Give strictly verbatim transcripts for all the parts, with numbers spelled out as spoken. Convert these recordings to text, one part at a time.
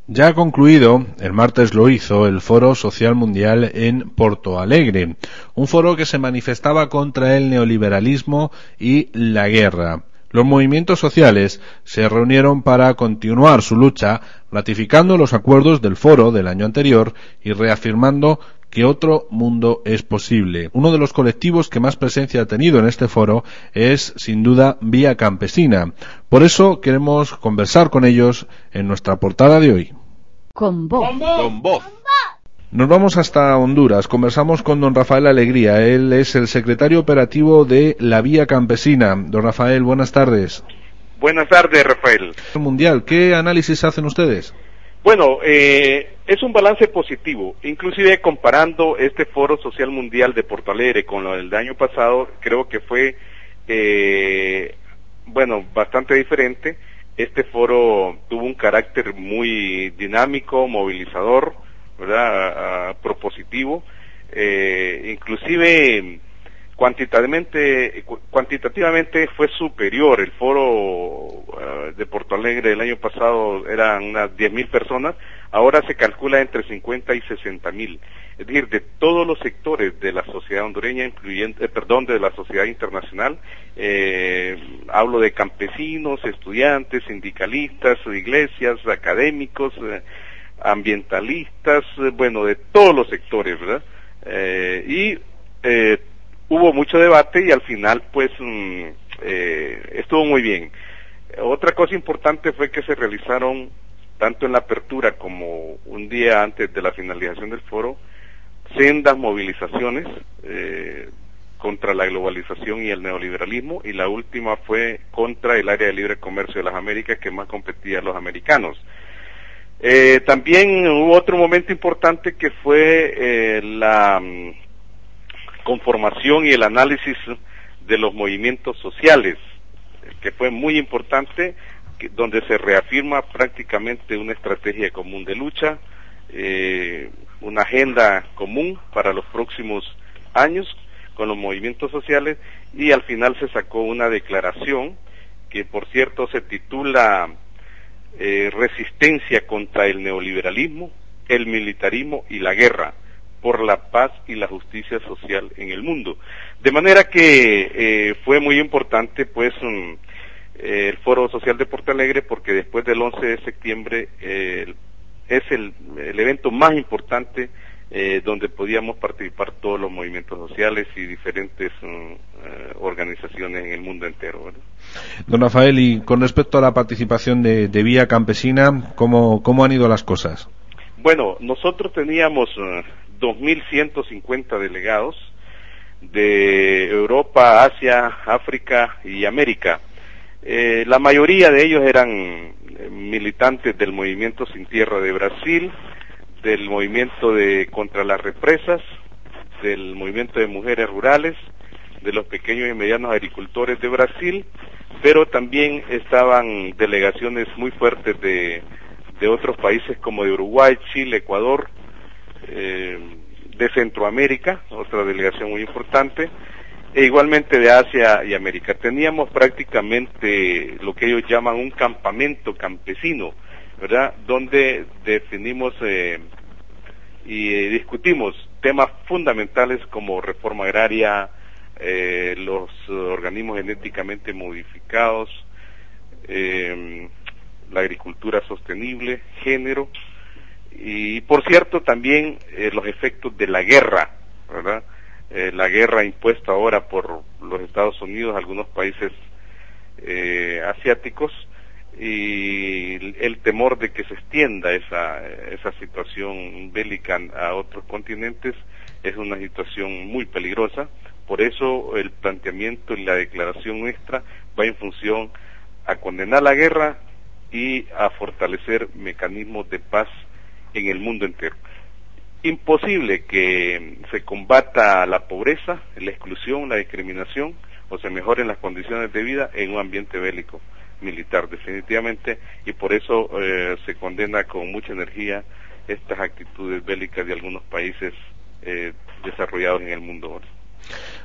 Ya ha concluido, el martes lo hizo, el Foro Social Mundial en Porto Alegre, un foro que se manifestaba contra el neoliberalismo y la guerra. Los movimientos sociales se reunieron para continuar su lucha, ratificando los acuerdos del foro del año anterior y reafirmando que otro mundo es posible. Uno de los colectivos que más presencia ha tenido en este foro es, sin duda, Vía Campesina. Por eso queremos conversar con ellos en nuestra portada de hoy. Con voz. Con voz. Nos vamos hasta Honduras. Conversamos con don Rafael Alegría. Él es el secretario operativo de la Vía Campesina. Don Rafael, buenas tardes. Buenas tardes, Rafael. Mundial, ¿qué análisis hacen ustedes? Bueno, eh, es un balance positivo, inclusive comparando este Foro Social Mundial de Porto Alegre con lo del año pasado, creo que fue, eh, bueno, bastante diferente. Este foro tuvo un carácter muy dinámico, movilizador, ¿verdad?, propositivo, eh, inclusive cuantitativamente, cuantitativamente fue superior. El foro uh, de Porto Alegre del año pasado eran unas diez mil personas, ahora se calcula entre cincuenta y sesenta mil, es decir, de todos los sectores de la sociedad hondureña, incluyendo, eh, perdón, de la sociedad internacional, eh, hablo de campesinos, estudiantes, sindicalistas, iglesias, académicos, eh, ambientalistas, eh, bueno, de todos los sectores, ¿verdad? Eh, y eh, hubo mucho debate y al final pues mm, eh, estuvo muy bien. Otra cosa importante fue que se realizaron, tanto en la apertura como un día antes de la finalización del foro, sendas movilizaciones eh, contra la globalización y el neoliberalismo, y la última fue contra el área de libre comercio de las Américas, que más competía a los americanos. Eh, también hubo otro momento importante que fue eh, la mm, conformación y el análisis de los movimientos sociales, que fue muy importante, que, donde se reafirma prácticamente una estrategia común de lucha, eh, una agenda común para los próximos años con los movimientos sociales, y al final se sacó una declaración que, por cierto, se titula eh, Resistencia contra el neoliberalismo, el militarismo y la guerra, por la paz y la justicia social en el mundo. De manera que eh, fue muy importante pues um, eh, el Foro Social de Porto Alegre, porque después del once de septiembre eh, es el, el evento más importante eh, donde podíamos participar todos los movimientos sociales y diferentes um, eh, organizaciones en el mundo entero, ¿verdad? Don Rafael, y con respecto a la participación de, de Vía Campesina, ¿cómo, cómo han ido las cosas? Bueno, nosotros teníamos uh, dos mil ciento cincuenta delegados de Europa, Asia, África y América. Eh, la mayoría de ellos eran eh, militantes del Movimiento Sin Tierra de Brasil, del Movimiento de contra las Represas, del Movimiento de Mujeres Rurales, de los pequeños y medianos agricultores de Brasil, pero también estaban delegaciones muy fuertes de, de otros países como de Uruguay, Chile, Ecuador, Eh, de Centroamérica, otra delegación muy importante, e igualmente de Asia y América. Teníamos prácticamente lo que ellos llaman un campamento campesino, ¿verdad?, donde definimos eh, y eh, discutimos temas fundamentales como reforma agraria, eh, los organismos genéticamente modificados, eh, la agricultura sostenible, género, y por cierto también eh, los efectos de la guerra, ¿verdad? Eh, la guerra impuesta ahora por los Estados Unidos a algunos países eh, asiáticos, y el temor de que se extienda esa esa situación bélica a otros continentes es una situación muy peligrosa. Por eso el planteamiento y la declaración nuestra va en función a condenar la guerra y a fortalecer mecanismos de paz en el mundo entero. Imposible que se combata la pobreza, la exclusión, la discriminación, o se mejoren las condiciones de vida en un ambiente bélico militar, definitivamente, y por eso eh, se condena con mucha energía estas actitudes bélicas de algunos países eh, desarrollados en el mundo.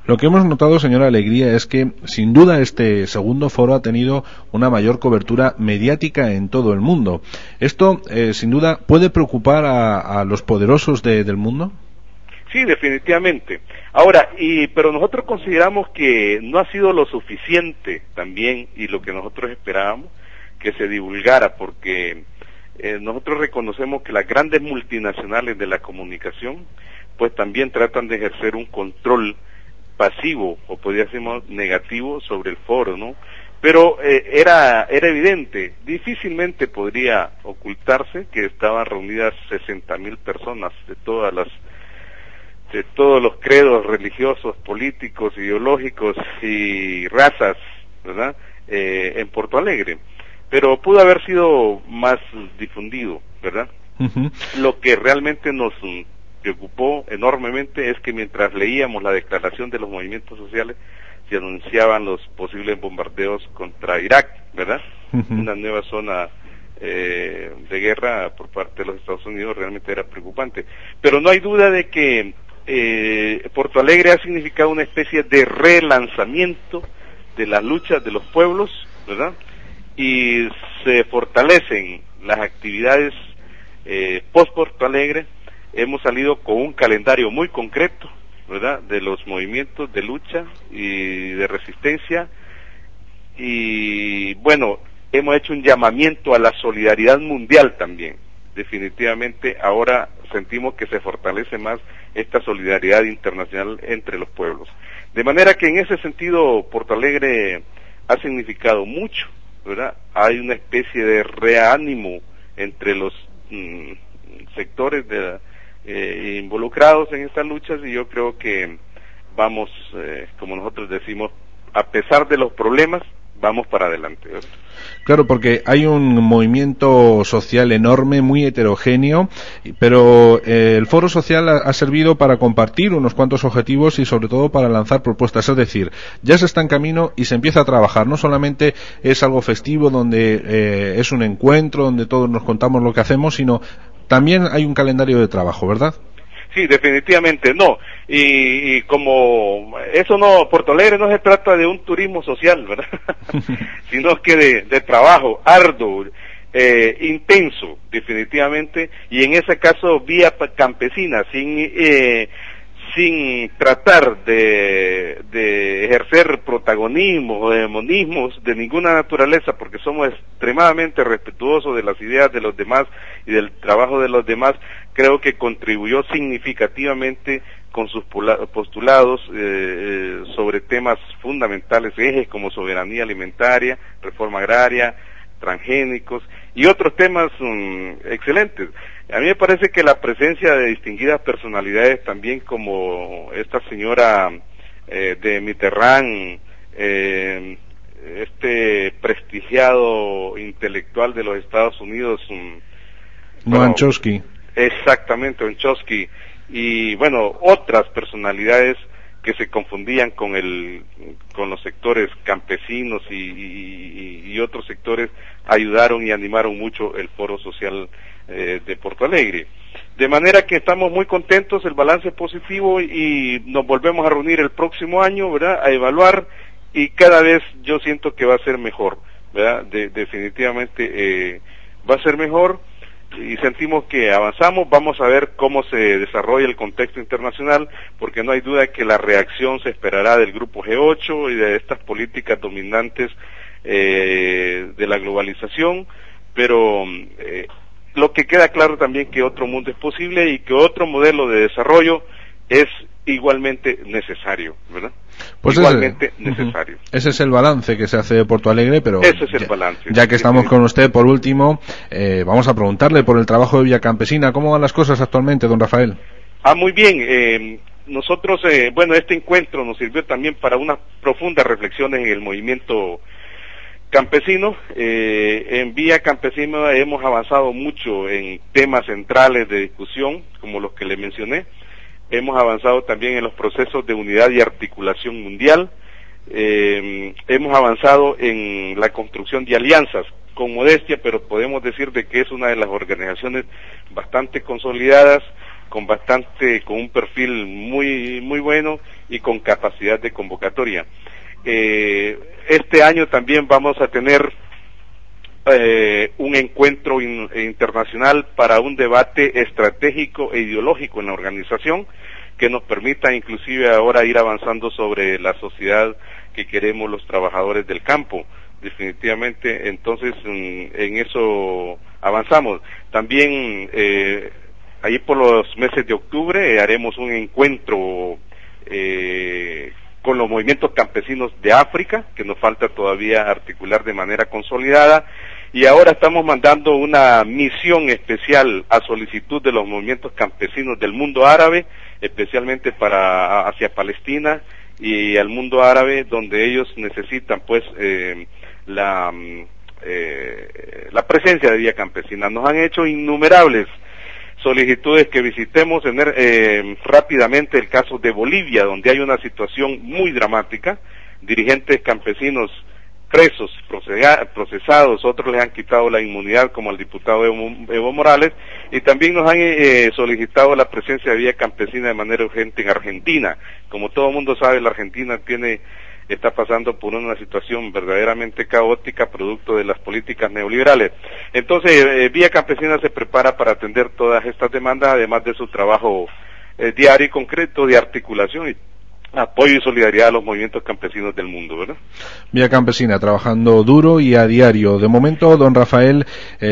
Lo que hemos notado, señora Alegría, es que sin duda este segundo foro ha tenido una mayor cobertura mediática en todo el mundo. ¿Esto, eh, sin duda, puede preocupar a, a los poderosos de, del mundo? Sí, definitivamente. Ahora, y pero nosotros consideramos que no ha sido lo suficiente también, y lo que nosotros esperábamos, que se divulgara, porque eh, nosotros reconocemos que las grandes multinacionales de la comunicación, pues también tratan de ejercer un control pasivo, o podría decirlo negativo, sobre el foro, ¿no? Pero eh, era era evidente, difícilmente podría ocultarse que estaban reunidas sesenta mil personas de todas las de todos los credos religiosos, políticos, ideológicos y razas, ¿verdad?, eh, en Porto Alegre. Pero pudo haber sido más difundido, ¿verdad? Uh-huh. Lo que realmente nos preocupó enormemente es que mientras leíamos la declaración de los movimientos sociales, se anunciaban los posibles bombardeos contra Irak, ¿verdad? Uh-huh. Una nueva zona eh, de guerra por parte de los Estados Unidos. Realmente era preocupante. Pero no hay duda de que eh, Porto Alegre ha significado una especie de relanzamiento de las luchas de los pueblos, ¿verdad? Y se fortalecen las actividades eh, post Porto Alegre. Hemos salido con un calendario muy concreto, ¿verdad?, de los movimientos de lucha y de resistencia, y bueno, hemos hecho un llamamiento a la solidaridad mundial también. Definitivamente ahora sentimos que se fortalece más esta solidaridad internacional entre los pueblos. De manera que en ese sentido Porto Alegre ha significado mucho, ¿verdad? Hay una especie de reánimo entre los mmm, sectores de la Eh, involucrados en estas luchas, y yo creo que vamos, eh, como nosotros decimos, a pesar de los problemas, vamos para adelante, ¿verdad? Claro, porque hay un movimiento social enorme, muy heterogéneo, pero eh, el foro social ha, ha servido para compartir unos cuantos objetivos y sobre todo para lanzar propuestas, es decir, ya se está en camino y se empieza a trabajar. No solamente es algo festivo donde eh, es un encuentro donde todos nos contamos lo que hacemos, sino también hay un calendario de trabajo, ¿verdad? Sí, definitivamente no. Y, y como eso no, Porto Alegre no se trata de un turismo social, ¿verdad? Sino que de, de trabajo arduo, eh, intenso, definitivamente, y en ese caso vía campesina, sin eh, sin tratar de, de ejercer protagonismo o hegemonismos de ninguna naturaleza, porque somos extremadamente respetuosos de las ideas de los demás y del trabajo de los demás. Creo que contribuyó significativamente con sus postulados eh, sobre temas fundamentales, ejes como soberanía alimentaria, reforma agraria, transgénicos y otros temas um, excelentes. A mí me parece que la presencia de distinguidas personalidades también como esta señora eh, de Mitterrand, eh, este prestigiado intelectual de los Estados Unidos, um, Noam Chomsky. Exactamente, Noam Chomsky, y bueno, otras personalidades que se confundían con el con los sectores campesinos y, y, y otros sectores, ayudaron y animaron mucho el foro social eh, de Porto Alegre. De manera que estamos muy contentos, el balance es positivo y nos volvemos a reunir el próximo año, ¿verdad?, a evaluar, y cada vez yo siento que va a ser mejor, ¿verdad? De, definitivamente eh, va a ser mejor. Y sentimos que avanzamos. Vamos a ver cómo se desarrolla el contexto internacional, porque no hay duda que la reacción se esperará del grupo G ocho y de estas políticas dominantes eh, de la globalización, pero eh, lo que queda claro también que otro mundo es posible y que otro modelo de desarrollo es igualmente necesario, ¿verdad? Pues igualmente ese, necesario. Uh-huh. Ese es el balance que se hace de Porto Alegre, pero ese es el ya, balance. Ya que estamos con usted, por último, eh, vamos a preguntarle por el trabajo de Vía Campesina. ¿Cómo van las cosas actualmente, don Rafael? Ah, muy bien. Eh, nosotros, eh, bueno, este encuentro nos sirvió también para unas profundas reflexiones en el movimiento campesino. Eh, en Vía Campesina hemos avanzado mucho en temas centrales de discusión, como los que le mencioné. Hemos avanzado también en los procesos de unidad y articulación mundial. Eh, hemos avanzado en la construcción de alianzas, con modestia, pero podemos decir de que es una de las organizaciones bastante consolidadas con bastante, con un perfil muy, muy bueno y con capacidad de convocatoria. Eh, este año también vamos a tener eh, un encuentro in, internacional para un debate estratégico e ideológico en la organización que nos permita inclusive ahora ir avanzando sobre la sociedad que queremos los trabajadores del campo. Definitivamente, entonces en, en eso avanzamos. También eh, ahí por los meses de octubre eh, haremos un encuentro eh, con los movimientos campesinos de África, que nos falta todavía articular de manera consolidada, y ahora estamos mandando una misión especial a solicitud de los movimientos campesinos del mundo árabe, especialmente para hacia Palestina y al mundo árabe, donde ellos necesitan pues eh, la eh, la presencia de Vía Campesina. Nos han hecho innumerables solicitudes que visitemos en, eh, rápidamente el caso de Bolivia, donde hay una situación muy dramática, dirigentes campesinos presos, procesados, otros les han quitado la inmunidad como al diputado Evo, Evo Morales, y también nos han eh, solicitado la presencia de Vía Campesina de manera urgente en Argentina. Como todo el mundo sabe, la Argentina tiene está pasando por una situación verdaderamente caótica producto de las políticas neoliberales. Entonces, eh, Vía Campesina se prepara para atender todas estas demandas, además de su trabajo eh, diario y concreto de articulación y apoyo y solidaridad a los movimientos campesinos del mundo, ¿verdad? Vía Campesina, trabajando duro y a diario. De momento, don Rafael,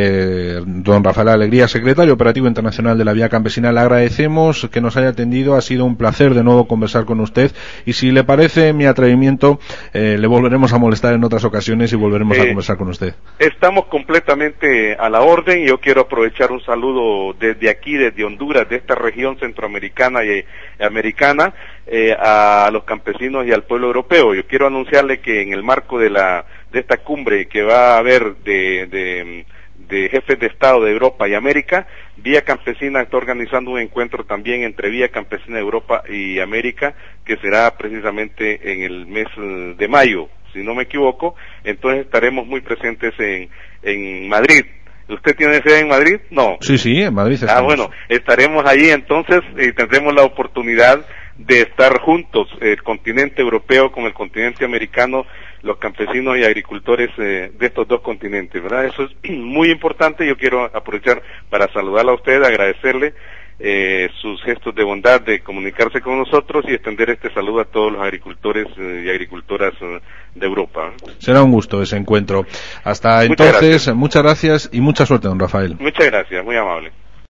eh, don Rafael Alegría, secretario operativo internacional de la Vía Campesina, le agradecemos que nos haya atendido. Ha sido un placer de nuevo conversar con usted, y si le parece mi atrevimiento, eh, le volveremos a molestar en otras ocasiones y volveremos eh, a conversar con usted. Estamos completamente a la orden. Yo quiero aprovechar un saludo desde aquí, desde Honduras, de esta región centroamericana y americana, eh, a los campesinos y al pueblo europeo. Yo quiero anunciarle que en el marco de la de esta cumbre que va a haber de, de, de jefes de Estado de Europa y América, Vía Campesina está organizando un encuentro también entre Vía Campesina de Europa y América, que será precisamente en el mes de mayo, si no me equivoco. Entonces estaremos muy presentes en, en Madrid. ¿Usted tiene sede en Madrid? No. Sí, sí, en Madrid estamos. Ah, bueno, estaremos allí entonces y tendremos la oportunidad de estar juntos, el continente europeo con el continente americano, los campesinos y agricultores eh, de estos dos continentes, ¿verdad? Eso es muy importante. Yo quiero aprovechar para saludarla a usted, agradecerle eh, sus gestos de bondad de comunicarse con nosotros y extender este saludo a todos los agricultores eh, y agricultoras eh, de Europa. Será un gusto ese encuentro. Hasta Muchas entonces, gracias. muchas gracias y mucha suerte, don Rafael. Muchas gracias, muy amable.